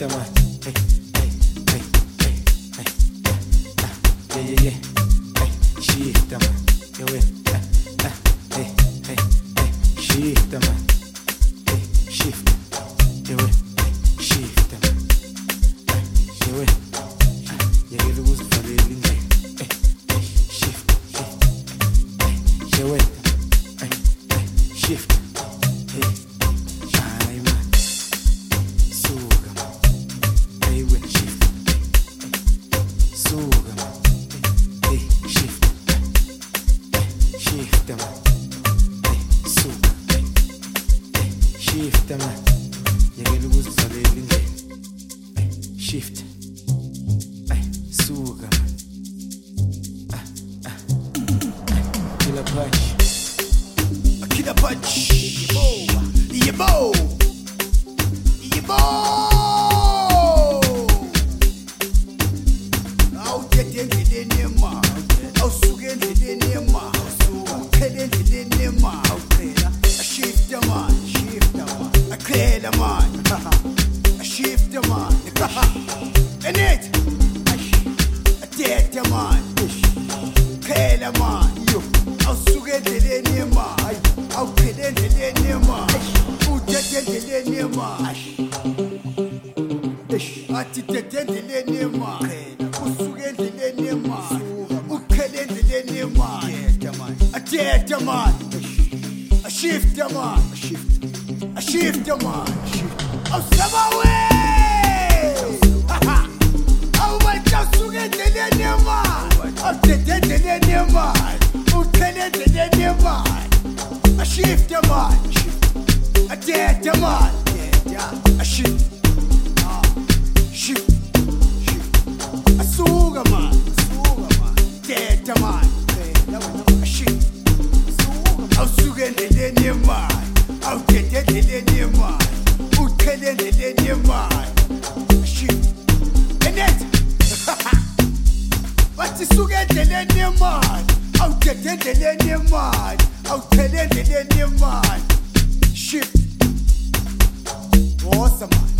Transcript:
shifter man. Hey, hey, hey, hey, hey, yeah, yeah, yeah. Hey, shifter man. You win. Hey, hey, hey, shifter man. Hey, shift. You win. Shifter man. You win. You get the who's for the lingo. Hey, hey, shift. Hey, you win. Hey, hey, shift. Hey. Shift man, you get lose for the lingo. Shift, suga man. Killer punch, a killer punch. Yebo, yebo. I'll get into the name, I'll sugar into the name, I'll get into the name, I'll shift the man. I clear the man, I shift the man, and it, I take the man, clear the man, I'll sugar the name, I'll put it in the name, who take it in the name, I take it in the name, who sugar the name, who kill it in the name, I take the man, I shift the man, I shift the man. I'll step away. I'll wait just to get the name man. I'll take the name man. I'll tell it the name man. I shift the man. I take the man. I shift. Shift. I suga man. Take the man. I shift. I'll suga the name man. I'll get the name man. Who tell the name man? Shit. And it. But you still get the name man. I'll get the name man. I'll tell the name man. Shit. Awesome man.